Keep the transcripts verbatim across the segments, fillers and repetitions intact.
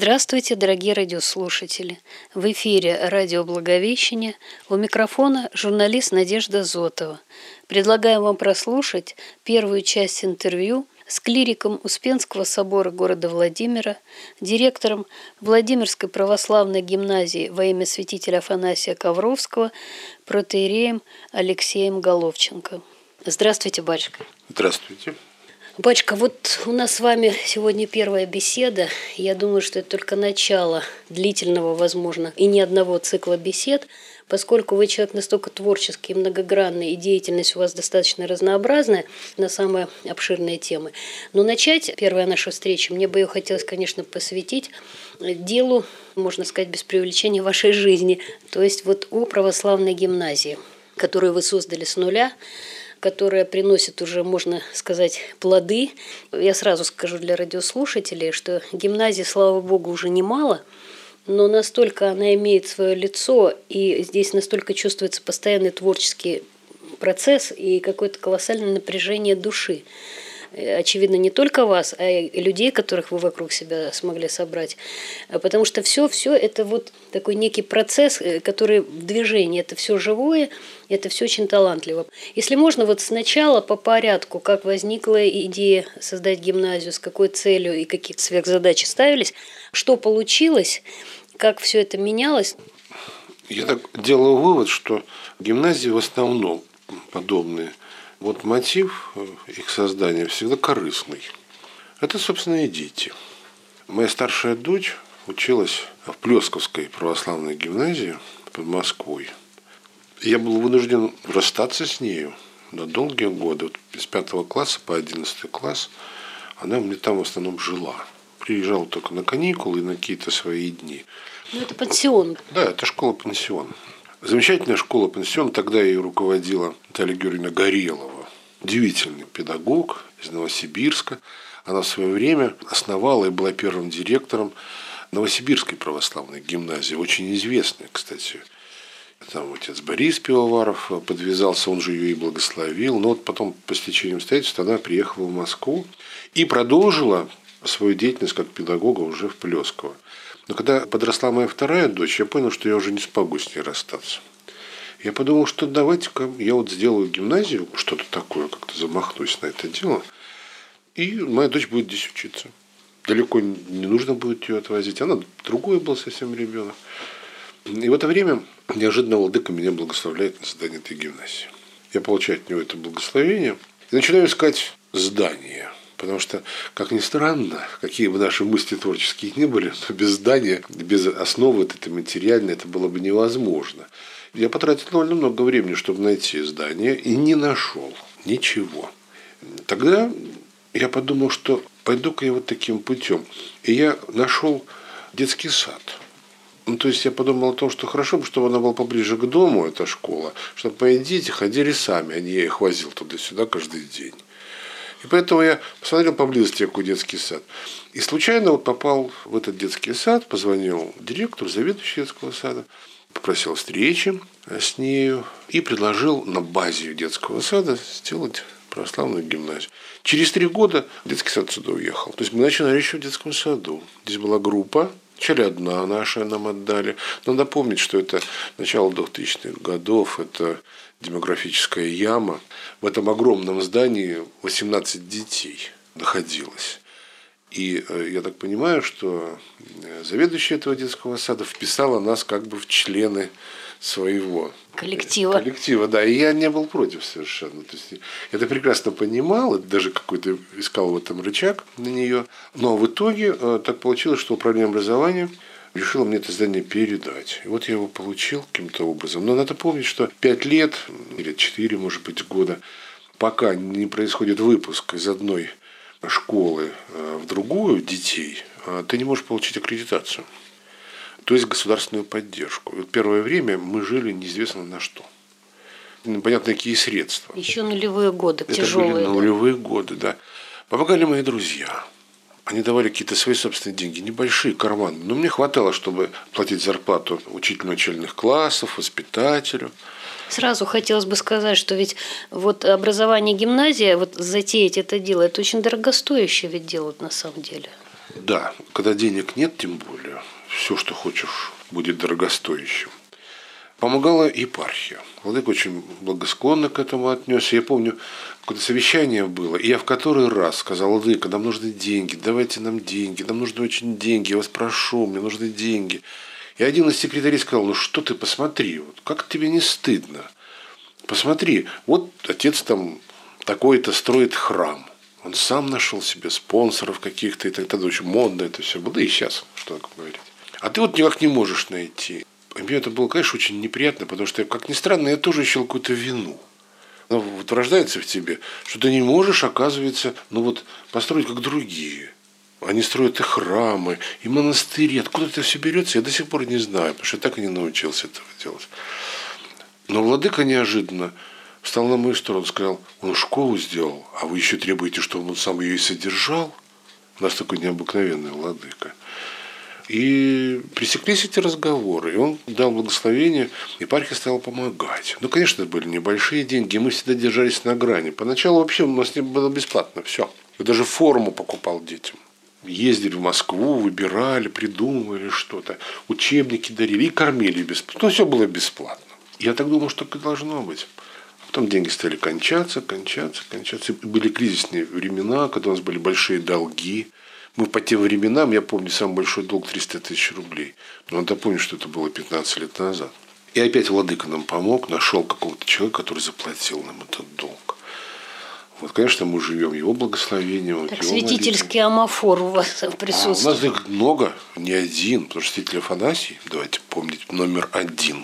Здравствуйте, дорогие радиослушатели! В эфире радио «Благовещение», у микрофона журналист Надежда Зотова. Предлагаем вам прослушать первую часть интервью с клириком Успенского собора города Владимира, директором Владимирской православной гимназии во имя святителя Афанасия Ковровского, протоиереем Алексеем Головченко. Здравствуйте, батюшка. Здравствуйте. Батюшка, вот у нас с вами сегодня первая беседа. Я думаю, что это только начало длительного, возможно, и не одного цикла бесед, поскольку вы человек настолько творческий и многогранный, и деятельность у вас достаточно разнообразная на самые обширные темы. Но начать первая наша встреча, мне бы ее хотелось, конечно, посвятить делу, можно сказать, без преувеличения, вашей жизни, то есть вот о православной гимназии, которую вы создали с нуля, которая приносит уже, можно сказать, плоды. Я сразу скажу для радиослушателей, что гимназии, слава богу, уже немало, но настолько она имеет свое лицо, и здесь настолько чувствуется постоянный творческий процесс и какое-то колоссальное напряжение души. Очевидно, не только вас, а и людей, которых вы вокруг себя смогли собрать. Потому что все, все это вот такой некий процесс, который в движении. Это все живое, это все очень талантливо. Если можно, вот сначала по порядку, как возникла идея создать гимназию, с какой целью и какие сверхзадачи ставились, что получилось, как все это менялось. Я так делаю вывод, что гимназии в основном подобные. Вот мотив их создания всегда корыстный. Это, собственно, и дети. Моя старшая дочь училась в Плесковской православной гимназии под Москвой. Я был вынужден расстаться с нею на долгие годы. Вот с пятого класса по одиннадцатый класс она мне там в основном жила. Приезжала только на каникулы и на какие-то свои дни. Ну, это пансион. Да, это школа-пансион. Замечательная школа-пансион. Тогда ее руководила Наталья Георгиевна Горелова. Удивительный педагог из Новосибирска. Она в свое время основала и была первым директором Новосибирской православной гимназии. Очень известной, кстати. Там отец Борис Пивоваров подвязался, он же ее и благословил. Но вот потом, по стечению обстоятельств, она приехала в Москву и продолжила свою деятельность как педагога уже в Плесково. Но когда подросла моя вторая дочь, я понял, что я уже не смогу с ней расстаться. Я подумал, что давайте-ка я вот сделаю гимназию, что-то такое, как-то замахнусь на это дело, и моя дочь будет здесь учиться. Далеко не нужно будет ее отвозить, она другой был совсем ребенок. И в это время неожиданно владыка меня благословляет на создание этой гимназии. Я получаю от него это благословение и начинаю искать здание. Потому что, как ни странно, какие бы наши мысли творческие ни были, но без здания, без основы вот этой материальной, это было бы невозможно. Я потратил довольно много времени, чтобы найти здание, и не нашел ничего. Тогда я подумал, что пойду-ка я вот таким путем. И я нашел детский сад. Ну, то есть я подумал о том, что хорошо бы, чтобы она была поближе к дому, эта школа, чтобы мои дети ходили сами, а не я их возил туда-сюда каждый день. И поэтому я посмотрел поблизости, какой детский сад. И случайно вот попал в этот детский сад, позвонил директору, заведующему детского сада, попросил встречи с нею и предложил на базе детского сада сделать православную гимназию. Через три года детский сад отсюда уехал. То есть мы начали еще в детском саду. Здесь была группа, вначале одна наша нам отдали. Но надо помнить, что это начало двухтысячных годов, это демографическая яма. В этом огромном здании восемнадцать детей находилось. И я так понимаю, что заведующая этого детского сада вписала нас как бы в члены своего коллектива. коллектива, да, и я не был против совершенно. То есть я это прекрасно понимал, даже какой-то искал в этом рычаг на нее. Но в итоге так получилось, что управление образованием решило мне это здание передать. И вот я его получил каким-то образом. Но надо помнить, что пять лет, или четыре, может быть, года, пока не происходит выпуск из одной школы в другую детей, ты не можешь получить аккредитацию. То есть государственную поддержку. И вот первое время мы жили неизвестно на что. Непонятно, какие средства. Еще нулевые годы, Это тяжелые. были нулевые да. годы, да. Помогали мои друзья. Они давали какие-то свои собственные деньги, небольшие, карманные. Но мне хватало, чтобы платить зарплату учителю начальных классов, воспитателю. Сразу хотелось бы сказать, что ведь вот образование гимназия, вот затеять это дело, это очень дорогостоящее ведь дело на самом деле. Да, когда денег нет, тем более, все, что хочешь, будет дорогостоящим. Помогала епархия. Владыка очень благосклонно к этому отнесся. Я помню, какое-то совещание было, и я в который раз сказал: Владыка, нам нужны деньги, давайте нам деньги, нам нужны очень деньги, я вас прошу, мне нужны деньги. И один из секретарей сказал: ну что ты, посмотри, вот как тебе не стыдно? Посмотри, вот отец там такой-то строит храм. Он сам нашел себе спонсоров каких-то, и тогда очень модно это все было, да и сейчас, что такое говорить. А ты вот никак не можешь найти. И мне это было, конечно, очень неприятно, потому что, как ни странно, я тоже ощущал какую-то вину. Оно вот рождается в тебе, что ты не можешь, оказывается, ну вот, построить как другие. Они строят и храмы, и монастыри. Откуда это все берется, я до сих пор не знаю, потому что я так и не научился этого делать. Но владыка неожиданно встал на мою сторону и сказал: он школу сделал, а вы еще требуете, чтобы он сам ее и содержал? У нас такой необыкновенный владыка. И пресеклись эти разговоры, и он дал благословение, епархия стала помогать. Ну, конечно, это были небольшие деньги, мы всегда держались на грани. Поначалу вообще у нас не было бесплатно, все. Я даже форму покупал детям. Ездили в Москву, выбирали, придумывали что-то, учебники дарили и кормили бесплатно. Ну, все было бесплатно. Я так думал, что так и должно быть. Потом деньги стали кончаться, кончаться, кончаться. И были кризисные времена, когда у нас были большие долги. Мы по тем временам, я помню, самый большой долг триста тысяч рублей. Но надо помнить, что это было пятнадцать лет назад. И опять владыка нам помог, нашел какого-то человека, который заплатил нам этот долг. Вот, конечно, мы живем его благословением. Так, его святительский молитвой. Амафор у вас присутствует. А у нас их много, не один, потому что святитель Афанасий, давайте помнить, номер один.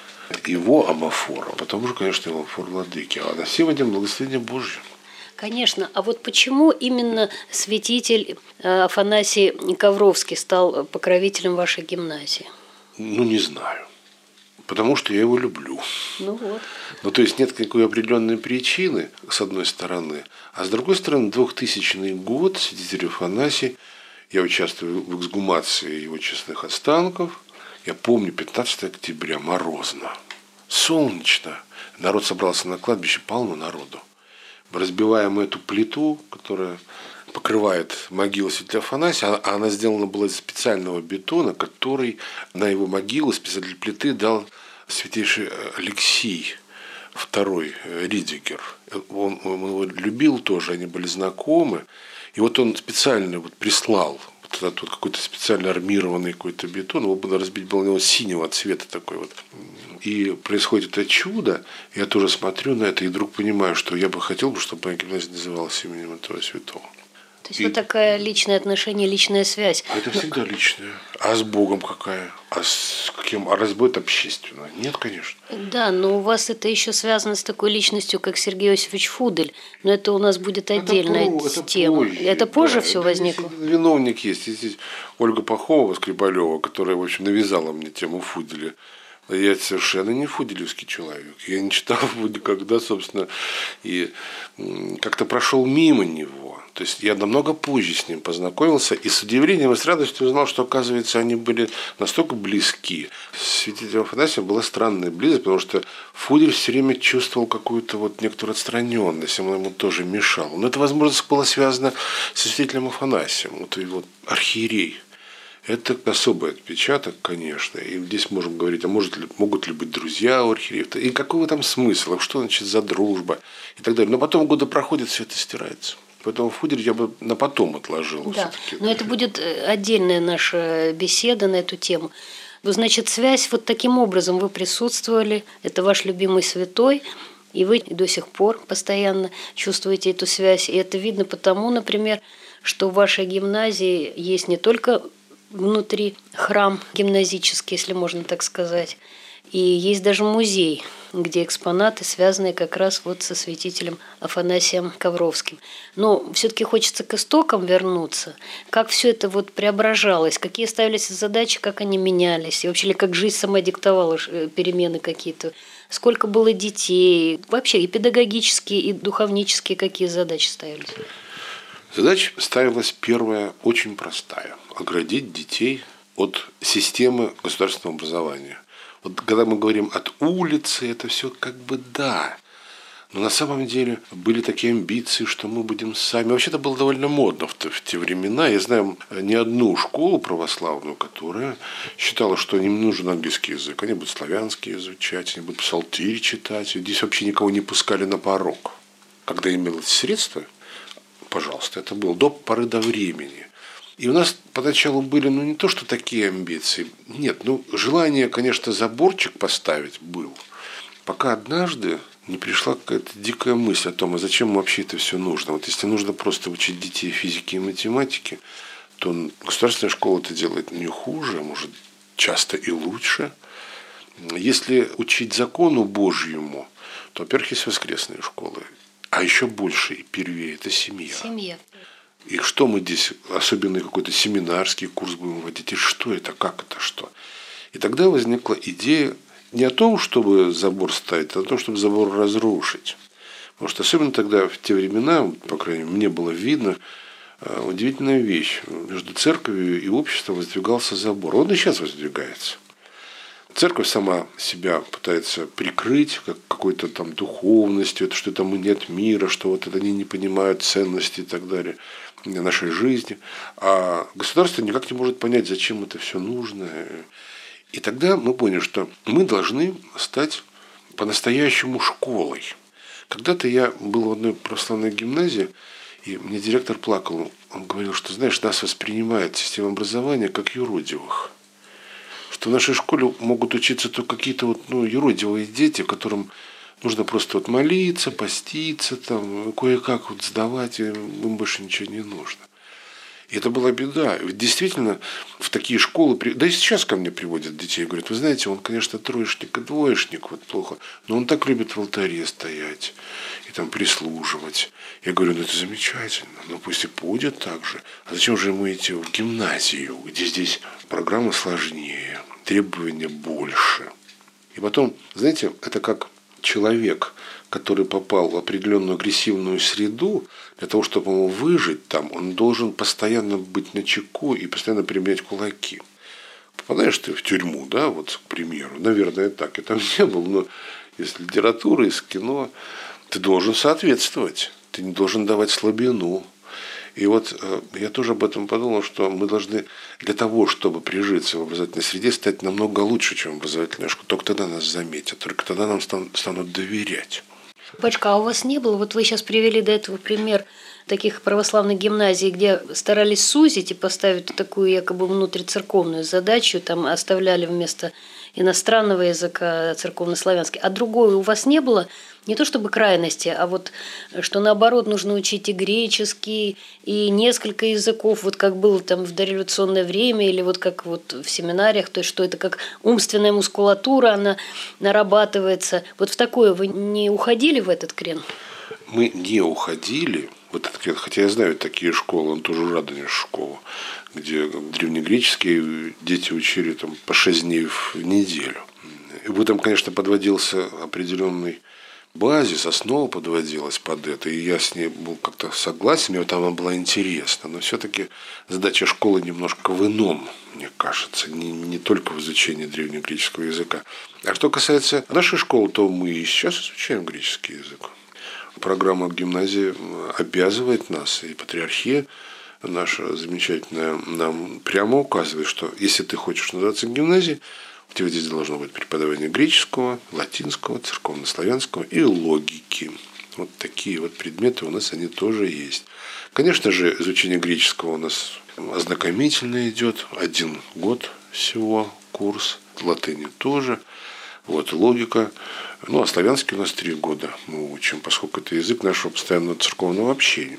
Его амафор, а потом уже, конечно, амафор владыки. А на все в этом благословение Божье. Конечно. А вот почему именно святитель Афанасий Ковровский стал покровителем вашей гимназии? Ну, не знаю. Потому что я его люблю. Ну вот. Ну, то есть нет никакой определенной причины, с одной стороны. А с другой стороны, двухтысячный год, святитель Афанасий, я участвую в эксгумации его честных останков. Я помню, пятнадцатого октября, морозно, солнечно. Народ собрался на кладбище, полно народу. Разбиваем эту плиту, которая покрывает могилу святителя Афанасия, а она сделана была из специального бетона, который на его могилу специально для плиты дал святейший Алексий второй Ридигер. Он, он его любил тоже, они были знакомы. И вот он специально вот прислал вот этот вот какой-то специально армированный какой-то бетон, его было разбить было у него синего цвета такой вот. И происходит это чудо, я тоже смотрю на это и вдруг понимаю, что я бы хотел, чтобы моя гимназия называлась именем этого святого. То есть и... вот такая личное отношение, личная связь. А это всегда личное. А с Богом какая? А с каким? А разве это общественно? Нет, конечно. Да, но у вас это еще связано с такой личностью, как Сергей Иосифович Фудель. Но это у нас будет отдельная это тема. Позже, это позже да, все это возникло? Виновник есть. Здесь Ольга Пахова, Скрипалева, которая, в общем, навязала мне тему Фуделя. Я совершенно не фуделевский человек. Я не читал его никогда, собственно, и как-то прошел мимо него. То есть я намного позже с ним познакомился, и с удивлением и с радостью узнал, что, оказывается, они были настолько близки. С святителем Афанасием была странная близость, потому что Фудель все время чувствовал какую-то вот некоторую отстраненность, он ему тоже мешал. Но это, возможно, было связано со святителем Афанасием, вот его архиерей. Это особый отпечаток, конечно. И здесь можем говорить, а может ли, могут ли быть друзья у архиереев? И какой там смысл? Что значит за дружба? И так далее. Но потом годы проходят, все это стирается. Поэтому Фудель я бы на потом отложил. Да, но это будет отдельная наша беседа на эту тему. Значит, связь вот таким образом вы присутствовали. Это ваш любимый святой. И вы до сих пор постоянно чувствуете эту связь. И это видно потому, например, что в вашей гимназии есть не только внутри храм гимназический, если можно так сказать. И есть даже музей, где экспонаты, связанные как раз вот со святителем Афанасием Ковровским. Но все-таки хочется к истокам вернуться. Как все это вот преображалось, какие ставились задачи, как они менялись, и вообще ли как жизнь сама диктовала перемены какие-то. Сколько было детей, вообще и педагогические, и духовнические какие задачи ставились? Задача ставилась первая, очень простая. Оградить детей от системы государственного образования. Вот когда мы говорим от улицы, это все как бы да. Но на самом деле были такие амбиции, что мы будем сами. Вообще-то было довольно модно в, в те времена. Я знаю не одну школу православную, которая считала, что им нужен английский язык. Они будут славянский изучать, они будут псалтирь читать. И здесь вообще никого не пускали на порог. Когда имелось средства, пожалуйста, это было до поры до времени. И у нас поначалу были, ну, не то, что такие амбиции. Нет, ну, желание, конечно, заборчик поставить был. Пока однажды не пришла какая-то дикая мысль о том, а зачем вообще это все нужно. Вот если нужно просто учить детей физике и математике, то государственная школа это делает не хуже, а может часто и лучше. Если учить закону Божьему, то, во-первых, есть воскресные школы. А еще больше и первее – это семья. Семья. И что мы здесь, особенно какой-то семинарский курс будем вводить, и что это, как это, что. И тогда возникла идея не о том, чтобы забор ставить, а о том, чтобы забор разрушить. Потому что особенно тогда, в те времена, по крайней мере, мне было видно, удивительная вещь. Между церковью и обществом воздвигался забор. Он и сейчас воздвигается. Церковь сама себя пытается прикрыть как какой-то там духовностью, это что там нет мира, что вот это они не понимают ценности и так далее нашей жизни. А государство никак не может понять, зачем это все нужно. И тогда мы поняли, что мы должны стать по-настоящему школой. Когда-то я был в одной православной гимназии, и мне директор плакал. Он говорил, что, знаешь, нас воспринимает система образования как юродивых. Что в нашей школе могут учиться только какие-то вот, ну, юродивые дети, которым нужно просто вот молиться, поститься, там, кое-как вот сдавать, и им больше ничего не нужно. И это была беда. Ведь действительно в такие школы, да и сейчас ко мне приводят детей, говорят, вы знаете, он, конечно, троечник и двоечник, вот плохо, но он так любит в алтаре стоять и там прислуживать. Я говорю, ну это замечательно, ну пусть и будет так же. А зачем же ему идти в гимназию, где здесь программа сложнее, требования больше? И потом, знаете, это как человек, который попал в определенную агрессивную среду, для того, чтобы ему выжить там, он должен постоянно быть начеку и постоянно применять кулаки. Попадаешь ты в тюрьму, да, вот, к примеру, наверное, так. Я там не был, но из литературы, из кино ты должен соответствовать, ты не должен давать слабину. И вот э, я тоже об этом подумал, что мы должны для того, чтобы прижиться в образовательной среде, стать намного лучше, чем в образовательной школе. Только тогда нас заметят, только тогда нам стан- станут доверять. Пачка, а у вас не было, вот вы сейчас привели до этого пример таких православных гимназий, где старались сузить и поставить такую якобы внутрицерковную задачу, там оставляли вместо иностранного языка церковнославянский, а другой у вас не было? Не то чтобы крайности, а вот что наоборот нужно учить и греческий, и несколько языков, вот как было там в дореволюционное время, или вот как вот в семинариях, то есть что это как умственная мускулатура, она нарабатывается. Вот в такое вы не уходили в этот крен? Мы не уходили в этот крен, хотя я знаю такие школы, он тоже Радонеж школа, где древнегреческие дети учили там по шесть дней в неделю. И в этом, конечно, подводился определенный базис, основа подводилась под это, и я с ней был как-то согласен, мне там она была интересна, но все-таки задача школы немножко в ином, мне кажется, не, не только в изучении древнегреческого языка. А что касается нашей школы, то мы и сейчас изучаем греческий язык. Программа гимназии обязывает нас, и патриархия наша замечательная нам прямо указывает, что если ты хочешь называться гимназией, у тебя здесь должно быть преподавание греческого, латинского, церковнославянского и логики. Вот такие вот предметы у нас они тоже есть. Конечно же, изучение греческого у нас ознакомительно идет. Один год всего курс. Латыни тоже. Вот логика. Ну, а славянский у нас три года мы учим, поскольку это язык нашего постоянного церковного общения.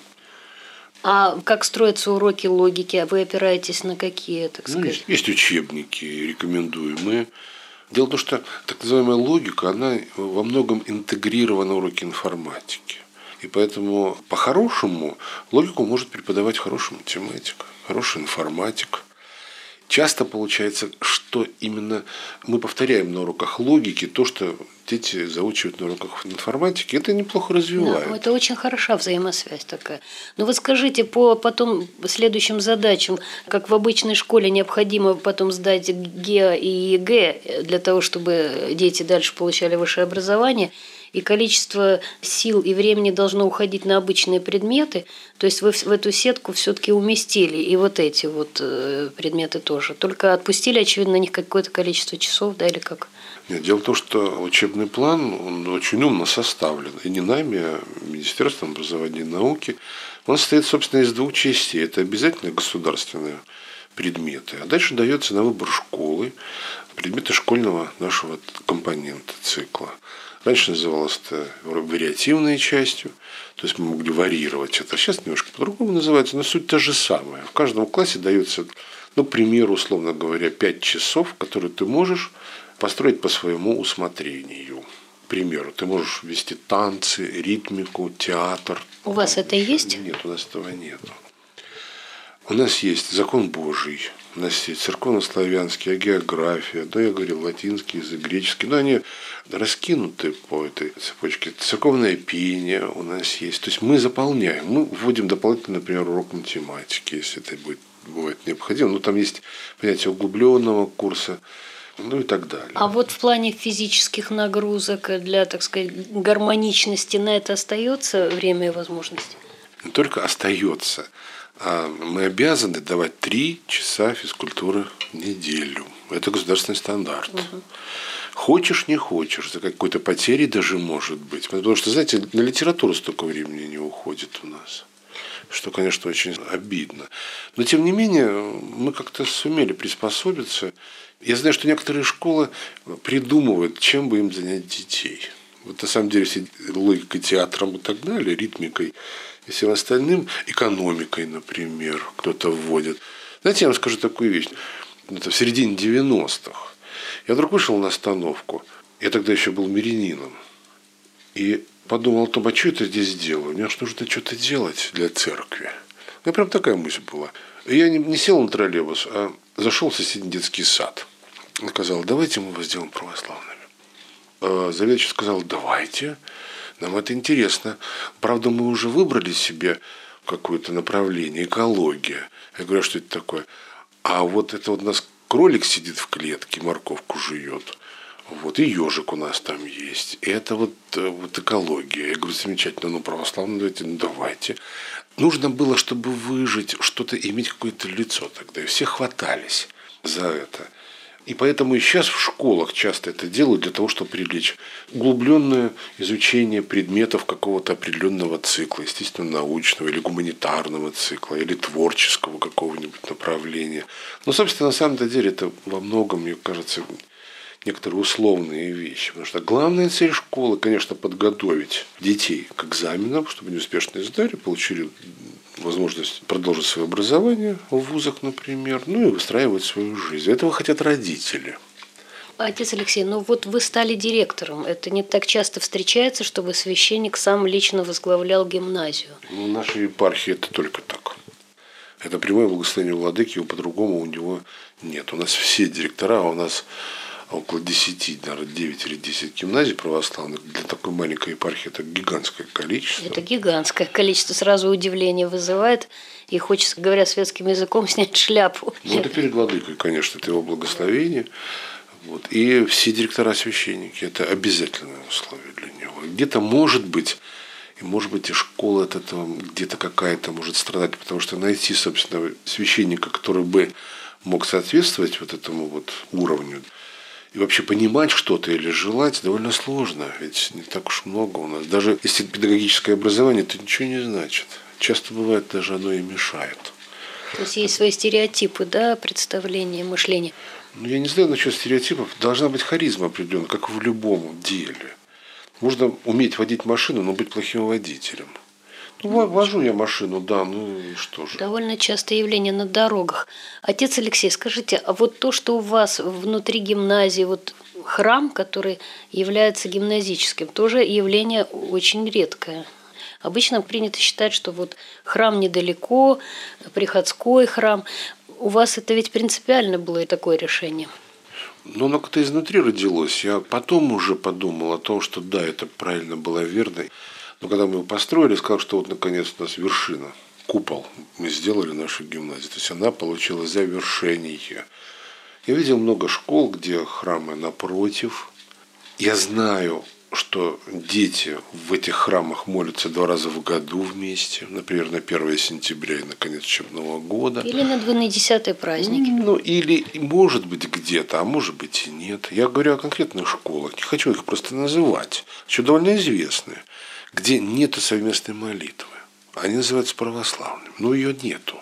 А как строятся уроки логики? Вы опираетесь на какие, так сказать? Ну, есть, есть учебники, рекомендуемые. Дело в том, что так называемая логика, она во многом интегрирована в уроки информатики. И поэтому по-хорошему логику может преподавать хороший математик, хороший информатик. Часто получается, что именно мы повторяем на уроках логики то, что дети заучивают на уроках информатики. Это неплохо развивает. Да, это очень хороша взаимосвязь такая. Но вот скажите, по потом следующим задачам, как в обычной школе необходимо потом сдать ГЕА и ЕГЭ для того, чтобы дети дальше получали высшее образование, и количество сил и времени должно уходить на обычные предметы, то есть вы в эту сетку все-таки уместили и вот эти вот предметы тоже. Только отпустили, очевидно, на них какое-то количество часов, да, или как? Нет, дело в том, что учебный план, он очень умно составлен. И не нами, а Министерством образования и науки. Он состоит, собственно, из двух частей. Это обязательно государственные предметы. А дальше дается на выбор школы предметы школьного нашего компонента цикла. Раньше называлось это вариативной частью, то есть мы могли варьировать это. Сейчас немножко по-другому называется, но суть та же самая. В каждом классе дается, ну, к примеру, условно говоря, пять часов, которые ты можешь построить по своему усмотрению. К примеру, ты можешь вести танцы, ритмику, театр. У вас это есть? Нет, у нас этого нет. У нас есть закон Божий, у нас есть церковно-славянский, география, да, я говорил, латинский язык, греческий, но они раскинуты по этой цепочке. Церковное пение у нас есть. То есть мы заполняем, мы вводим дополнительно, например, урок математики, если это будет, бывает необходимо. Но там есть понятие углубленного курса, ну и так далее. А вот в плане физических нагрузок для, так сказать, гармоничности на это остается время и возможность? Не только остается. А мы обязаны давать три часа физкультуры в неделю. Это государственный стандарт. Угу. Хочешь, не хочешь, за какой-то потерей даже может быть. Потому что, знаете, на литературу столько времени не уходит у нас. Что, конечно, очень обидно. Но, тем не менее, мы как-то сумели приспособиться. Я знаю, что некоторые школы придумывают, чем бы им занять детей. Вот на самом деле, все логикой, театром и так далее, ритмикой и всем остальным, экономикой, например, кто-то вводит. Знаете, я вам скажу такую вещь. Это в середине девяностых. Я вдруг вышел на остановку. Я тогда еще был мирянином. И подумал о том, а что это здесь делаю? Мне аж нужно что-то делать для церкви. У меня прям такая мысль была. И я не, не сел на троллейбус, а зашел в соседний детский сад. Он сказал, давайте мы вас сделаем православными. А заведующий сказал, давайте. Нам это интересно. Правда, мы уже выбрали себе какое-то направление, экология. Я говорю, а что это такое? А вот это вот у нас кролик сидит в клетке, морковку жует. Вот, и ежик у нас там есть. И это вот, вот экология. Я говорю, замечательно, ну православные, давайте, ну давайте. Нужно было, чтобы выжить, что-то иметь какое-то лицо тогда. И все хватались за это. И поэтому и сейчас в школах часто это делают для того, чтобы привлечь углубленное изучение предметов какого-то определенного цикла, естественно, научного или гуманитарного цикла, или творческого какого-нибудь направления. Но, собственно, на самом деле это во многом, мне кажется, некоторые условные вещи. Потому что главная цель школы, конечно, подготовить детей к экзаменам, чтобы они успешно сдали, получили возможность продолжить свое образование в вузах, например, ну и выстраивать свою жизнь. Этого хотят родители. Отец Алексей, ну вот вы стали директором. Это не так часто встречается, чтобы священник сам лично возглавлял гимназию. Ну, в нашей епархии это только так. Это прямое благословение владыки, его по-другому у него нет. У нас все директора, у нас около десяти, наверное, девять или десять гимназий православных. Для такой маленькой епархии это гигантское количество. Это гигантское количество. Сразу удивление вызывает. И хочется, говоря светским языком, снять шляпу. Ну, это перед владыкой, конечно, это его благословение. Вот. И все директора священники – это обязательное условие для него. Где-то может быть, и может быть и школа от этого где-то какая-то может страдать, потому что найти, собственно, священника, который бы мог соответствовать вот этому вот уровню, и вообще понимать что-то или желать довольно сложно, ведь не так уж много у нас. Даже если педагогическое образование, это ничего не значит. Часто бывает, даже оно и мешает. То есть есть свои стереотипы, да, представления, мышления. Ну, я не знаю насчет стереотипов. Должна быть харизма определенная, как в любом деле. Можно уметь водить машину, но быть плохим водителем. Ну, вожу я машину, да, ну и что же. Довольно частое явление на дорогах. Отец Алексей, скажите, а вот то, что у вас внутри гимназии, вот храм, который является гимназическим, тоже явление очень редкое. Обычно принято считать, что вот храм недалеко, приходской храм. У вас это ведь принципиально было и такое решение. Но оно как-то изнутри родилось. Я потом уже подумал о том, что да, это правильно было верно. Но когда мы его построили, сказал, что вот наконец у нас вершина, купол мы сделали нашу гимназию. То есть она получила завершение. Я видел много школ, где храмы напротив. Я знаю что дети в этих храмах молятся два раза в году вместе, например, на первое сентября и на конец учебного года. Или на двунадесятые праздники. Ну, или может быть где-то, а может быть и нет. Я говорю о конкретных школах, не хочу их просто называть, еще довольно известные, где нету совместной молитвы. Они называются православными, но ее нету.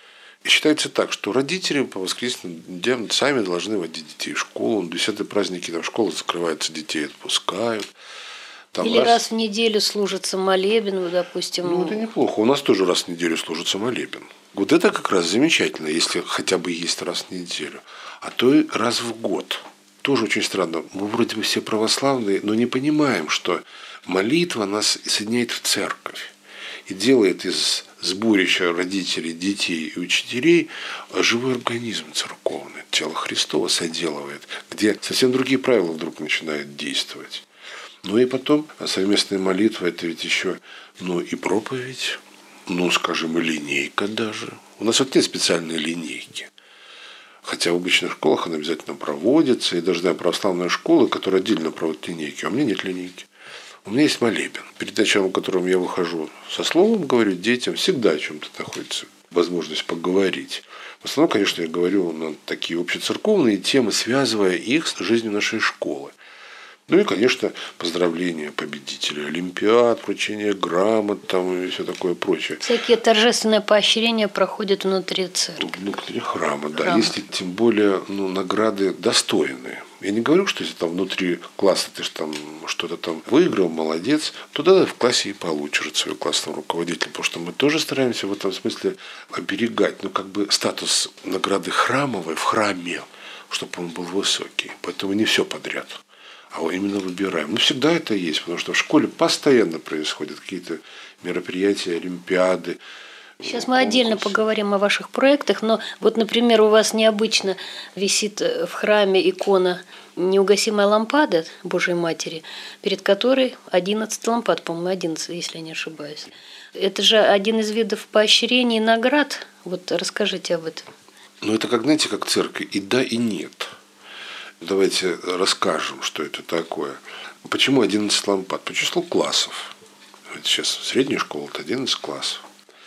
И считается так, что родители по воскресным дням сами должны водить детей в школу. На десятые праздники там школа закрывается, детей отпускают. Там Или раз... раз в неделю служится молебен, допустим. Ну, это неплохо. У нас тоже раз в неделю служится молебен. Вот это как раз замечательно, если хотя бы есть раз в неделю. А то и раз в год. Тоже очень странно. Мы вроде бы все православные, но не понимаем, что молитва нас соединяет в церковь. И делает из сборища родителей, детей и учителей живой организм церковный, тело Христово соделывает, где совсем другие правила вдруг начинают действовать. Ну и потом совместная молитва – это ведь еще, ну и проповедь, ну, скажем, и линейка даже. У нас вот нет специальной линейки. Хотя в обычных школах она обязательно проводится, и даже знаю православные школы, которые отдельно проводят линейки, а у меня нет линейки. У меня есть молебен, перед началом которым я выхожу со словом, говорю детям, всегда о чем-то находится возможность поговорить. В основном, конечно, я говорю на такие общецерковные темы, связывая их с жизнью нашей школы. Ну и, конечно, поздравления победителей олимпиад, вручение грамот там, и все такое прочее. Всякие торжественные поощрения проходят внутри церкви. Внутри храма, да. Храм. Если тем более ну, награды достойные. Я не говорю, что если там внутри класса ты там что-то там выиграл, молодец, то тогда в классе и получишь от своего классного руководителя. Потому что мы тоже стараемся в этом смысле оберегать, ну, как бы статус награды храмовой в храме, чтобы он был высокий. Поэтому не все подряд. А именно выбираем. Ну, всегда это есть, потому что в школе постоянно происходят какие-то мероприятия, олимпиады. Сейчас мы отдельно поговорим о ваших проектах, но вот, например, у вас необычно висит в храме икона неугасимая лампада Божьей Матери, перед которой одиннадцать лампад, по-моему, одиннадцать, если я не ошибаюсь. Это же один из видов поощрений и наград. Вот расскажите об этом. Ну, это, как, знаете, как церковь, и да, и нет. Давайте расскажем, что это такое. Почему одиннадцать лампад? По числу классов. Сейчас средняя школа – это одиннадцать классов.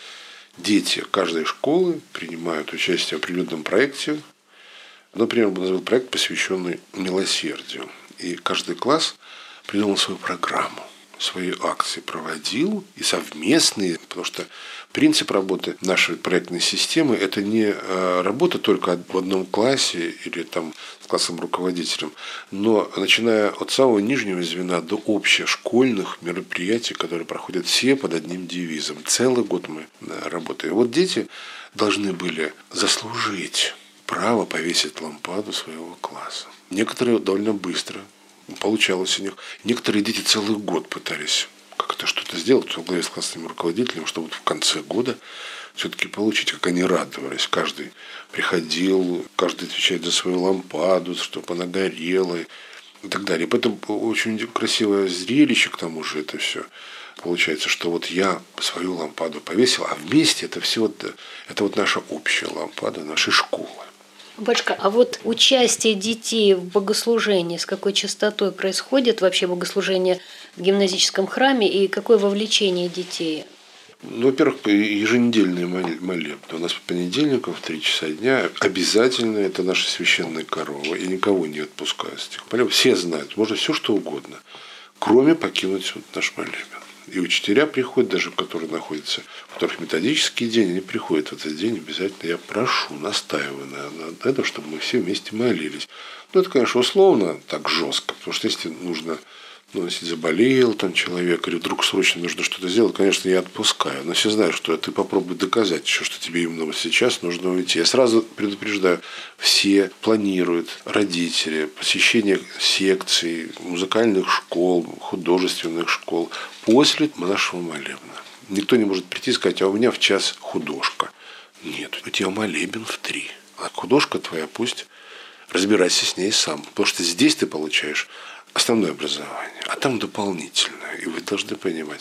Дети каждой школы принимают участие в определенном проекте. Например, мы назвали проект, посвященный милосердию. И каждый класс придумал свою программу, свои акции проводил, и совместные, потому что принцип работы нашей проектной системы – это не работа только в одном классе или там с классовым руководителем, но начиная от самого нижнего звена до общешкольных мероприятий, которые проходят все под одним девизом. Целый год мы работаем. Вот дети должны были заслужить право повесить лампаду своего класса. Некоторые довольно быстро получалось у них. Некоторые дети целый год пытались как-то что-то сделать в главе с классным руководителем, чтобы в конце года все-таки получить, как они радовались. Каждый приходил, каждый отвечает за свою лампаду, чтобы она горела и так далее. И поэтому очень красивое зрелище, к тому же, это все. Получается, что вот я свою лампаду повесил, а вместе это все вот, это вот наша общая лампада нашей школы. Батюшка, а вот участие детей в богослужении, с какой частотой происходит вообще богослужение в гимназическом храме и какое вовлечение детей? Ну, во-первых, еженедельные молебны. У нас по понедельникам в три часа дня обязательно это наша священная корова. Я никого не отпускаю с этих молебнов. Все знают, можно все что угодно, кроме покинуть вот наш молебен. И учителя приходят, даже которые находятся, у которых методический день, они приходят в этот день обязательно. Я прошу, настаиваю на, на этом, чтобы мы все вместе молились. Ну, это, конечно, условно так жестко, потому что если нужно, ну, если заболел там человек, или вдруг срочно нужно что-то сделать, конечно, я отпускаю. Но все знают, что ты попробуй доказать еще, что тебе именно сейчас нужно уйти. Я сразу предупреждаю, все планируют, родители, посещение секций, музыкальных школ, художественных школ после нашего молебна. Никто не может прийти и сказать, а у меня в час художка. Нет, у тебя молебен в три. А художка твоя пусть разбирайся с ней сам. Потому что здесь ты получаешь основное образование, а там дополнительное. И вы должны понимать.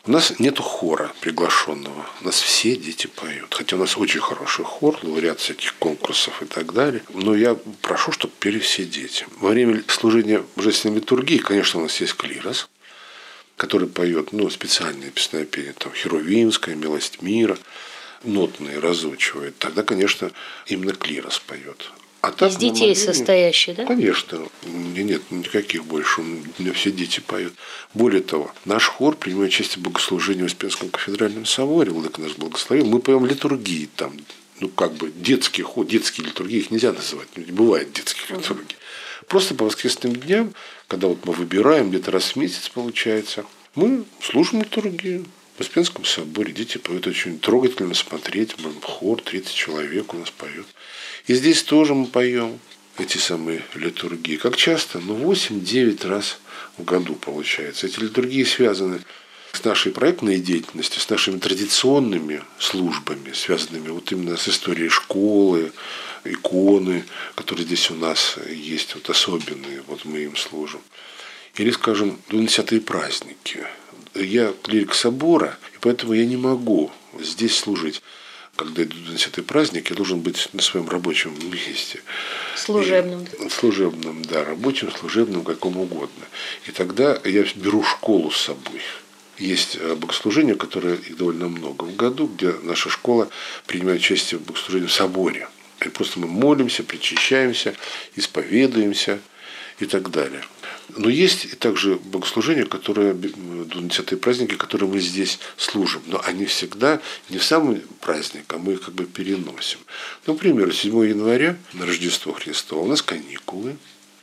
У нас нету хора приглашенного. У нас все дети поют. Хотя у нас очень хороший хор, лауреат всяких конкурсов и так далее. Но я прошу, чтобы пели все дети. Во время служения божественной литургии, конечно, у нас есть клирос, который поет ну, специальные песнопения, там Херувимская, Милость мира, нотные разучивает. Тогда, конечно, именно клирос поет. А так, из детей молодыми, состоящие, да? Конечно. Нет, никаких больше. У меня все дети поют. Более того, наш хор принимает участие в богослужении в Успенском кафедральном соборе. Владыка нас благословил. Мы поем литургии там. Ну, как бы детский хор, детские литургии, их нельзя называть. Не бывает детских uh-huh. литургий. Просто по воскресным дням, когда вот мы выбираем, где-то раз в месяц получается, мы служим литургию. В Успенском соборе дети поют очень трогательно смотреть. Хор, тридцать человек у нас поет. И здесь тоже мы поем эти самые литургии. Как часто? Ну, восемь-девять раз в году получается. Эти литургии связаны с нашей проектной деятельностью, с нашими традиционными службами, связанными вот именно с историей школы, иконы, которые здесь у нас есть, вот особенные, вот мы им служим. Или, скажем, двунадесятые праздники. Я клирик собора, и поэтому я не могу здесь служить. Когда идут двунадесятые праздники, я должен быть на своем рабочем месте. Служебном. И, служебном, да, рабочем, служебном, каком угодно. И тогда я беру школу с собой. Есть богослужения, которые их довольно много в году, где наша школа принимает участие в богослужении в соборе. И просто мы молимся, причащаемся, исповедуемся и так далее. Но есть и также богослужения, которые, двунадесятые праздники, которые мы здесь служим. Но они всегда не в самый праздник, а мы их как бы переносим. Например, седьмого января, на Рождество Христово, у нас каникулы.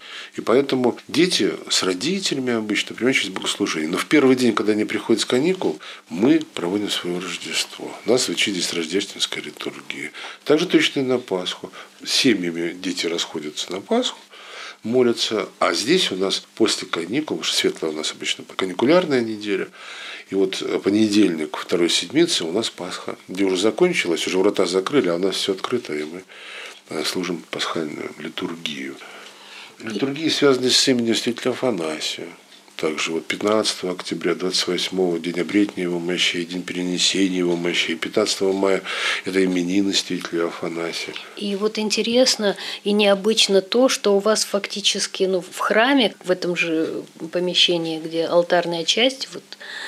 И поэтому дети с родителями обычно принимают участие в богослужении. Но в первый день, когда они приходят с каникул, мы проводим свое Рождество. У нас звучит здесь рождественская литургия. Также точно и на Пасху. С семьями дети расходятся на Пасху, молятся. А здесь у нас после каникул, потому что светлая у нас обычно каникулярная неделя, и вот понедельник, второй седмицы у нас Пасха, где уже закончилась, уже врата закрыли, а у нас все открыто, и мы служим пасхальную литургию. Литургии связаны с именем святителя Афанасия. Также вот пятнадцатого октября, двадцать восьмого день обретения его мощей, день перенесения его мощей, пятнадцатого мая это именины святителя Афанасия. И вот интересно и необычно то, что у вас фактически ну, в храме, в этом же помещении, где алтарная часть, вот,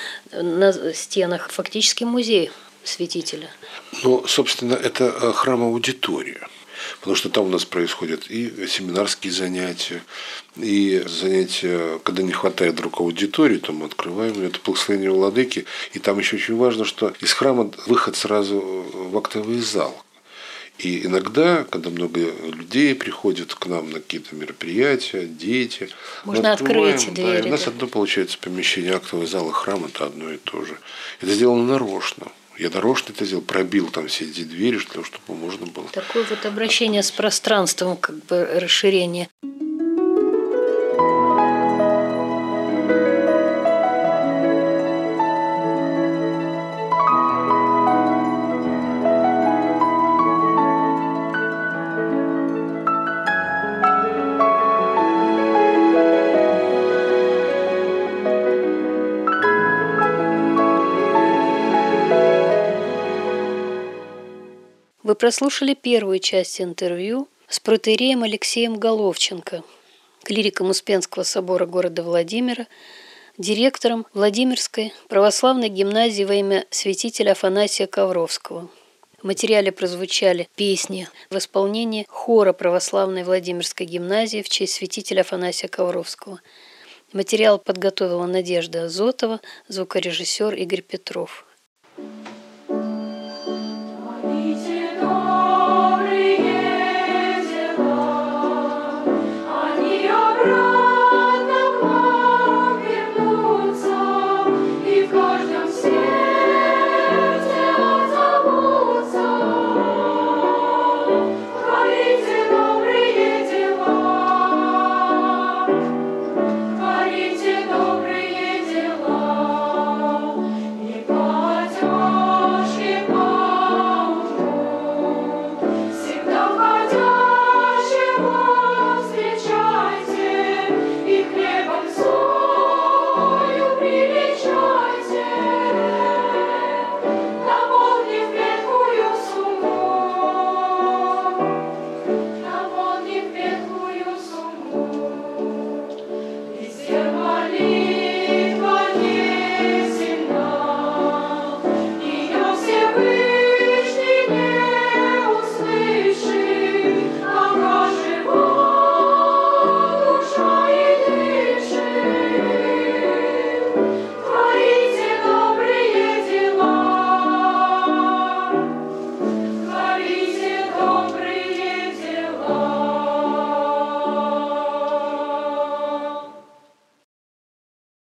на стенах фактически музей святителя. Ну, собственно, это храм-аудитория. Потому что там у нас происходят и семинарские занятия, и занятия, когда не хватает вдруг аудитории, то мы открываем это благословение владыки. И там еще очень важно, что из храма выход сразу в актовый зал. И иногда, когда много людей приходят к нам на какие-то мероприятия, дети, можно открыть двери. Да, и у нас одно получается помещение актового зала, храм это одно и то же. Это сделано нарочно. Я нарочно это сделал, пробил там все эти двери, чтобы можно было. Такое вот обращение с пространством, как бы расширение. Вы прослушали первую часть интервью с протоиереем Алексеем Головченко, клириком Успенского собора города Владимира, директором Владимирской православной гимназии во имя святителя Афанасия Ковровского. В материале прозвучали песни в исполнении хора православной Владимирской гимназии в честь святителя Афанасия Ковровского. Материал подготовила Надежда Азотова, звукорежиссер Игорь Петров. Ты